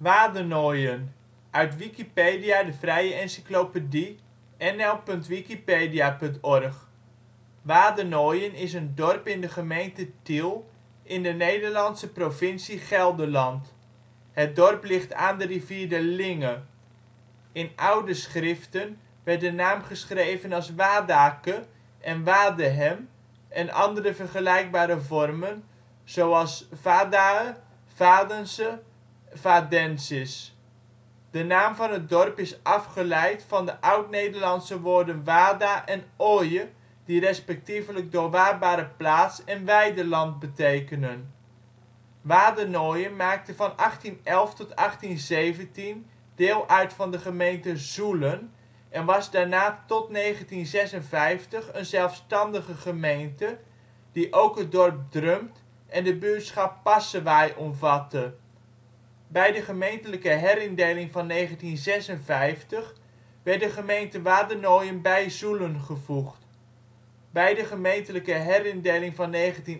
Wadenoijen, uit Wikipedia, de vrije encyclopedie. nl.wikipedia.org. Wadenoijen is een dorp in de gemeente Tiel, in de Nederlandse provincie Gelderland. Het dorp ligt aan de rivier de Linge. In oude schriften werd de naam geschreven als Wadake en Wadehem en andere vergelijkbare vormen zoals Vadae, Vadense, Vadensis. De naam van het dorp is afgeleid van de oud-Nederlandse woorden wada en oye, die respectievelijk doorwaadbare plaats en weideland betekenen. Wadenoijen maakte van 1811 tot 1817 deel uit van de gemeente Zoelen en was daarna tot 1956 een zelfstandige gemeente, die ook het dorp Drumpt en de buurtschap Passewaaij omvatte. Bij de gemeentelijke herindeling van 1956 werd de gemeente Wadenoijen bij Zoelen gevoegd. Bij de gemeentelijke herindeling van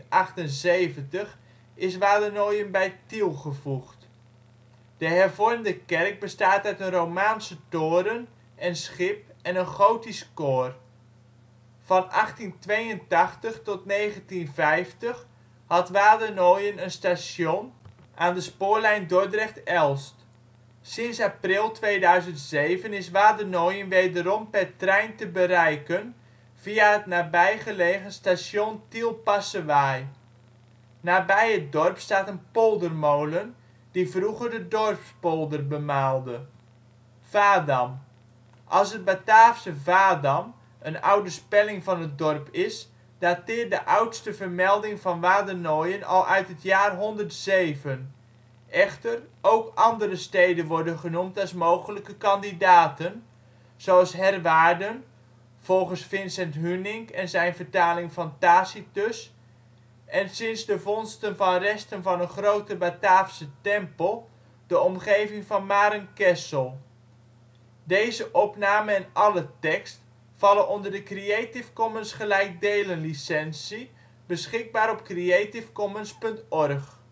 1978 is Wadenoijen bij Tiel gevoegd. De hervormde kerk bestaat uit een romaanse toren en schip en een gotisch koor. Van 1882 tot 1950 had Wadenoijen een station aan de spoorlijn Dordrecht-Elst. Sinds april 2007 is Wadenoijen wederom per trein te bereiken via het nabijgelegen station Tiel-Passewaaij. Nabij het dorp staat een poldermolen, die vroeger de dorpspolder bemaalde. Vadam. Als het Bataafse Vadam een oude spelling van het dorp is, dateert de oudste vermelding van Wadenoijen al uit het jaar 107. Echter, ook andere steden worden genoemd als mogelijke kandidaten, zoals Herwaarden volgens Vincent Hunink en zijn vertaling van Tacitus en sinds de vondsten van resten van een grote Bataafse tempel de omgeving van Marenkessel. Deze opname en alle tekst vallen onder de Creative Commons gelijkdelen licentie, beschikbaar op creativecommons.org